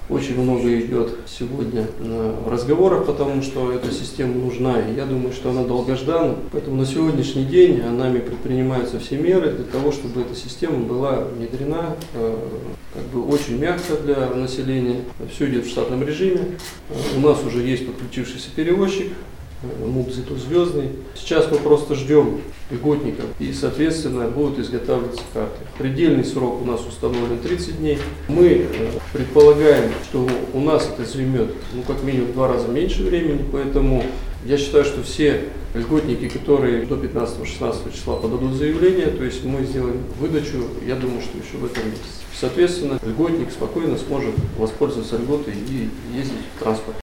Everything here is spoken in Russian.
Очень много идет сегодня разговоров, потому что эта система нужна, и я думаю, что она долгождана. Поэтому на сегодняшний день нами предпринимаются все меры для того, чтобы эта система была внедрена очень мягко для населения. Все идет в штатном режиме. У нас уже есть подключившийся перевозчик, МУП «Звездный». Сейчас мы просто ждем льготников, и, соответственно, будут изготавливаться карты. Предельный срок у нас установлен 30 дней. Мы предполагаем, что у нас это займет как минимум в 2 раза меньше времени, поэтому я считаю, что все льготники, которые до 15-16 числа подадут заявление, то есть мы сделаем выдачу, я думаю, что еще в этом месяце. Соответственно, льготник спокойно сможет воспользоваться льготой и ездить в транспорте.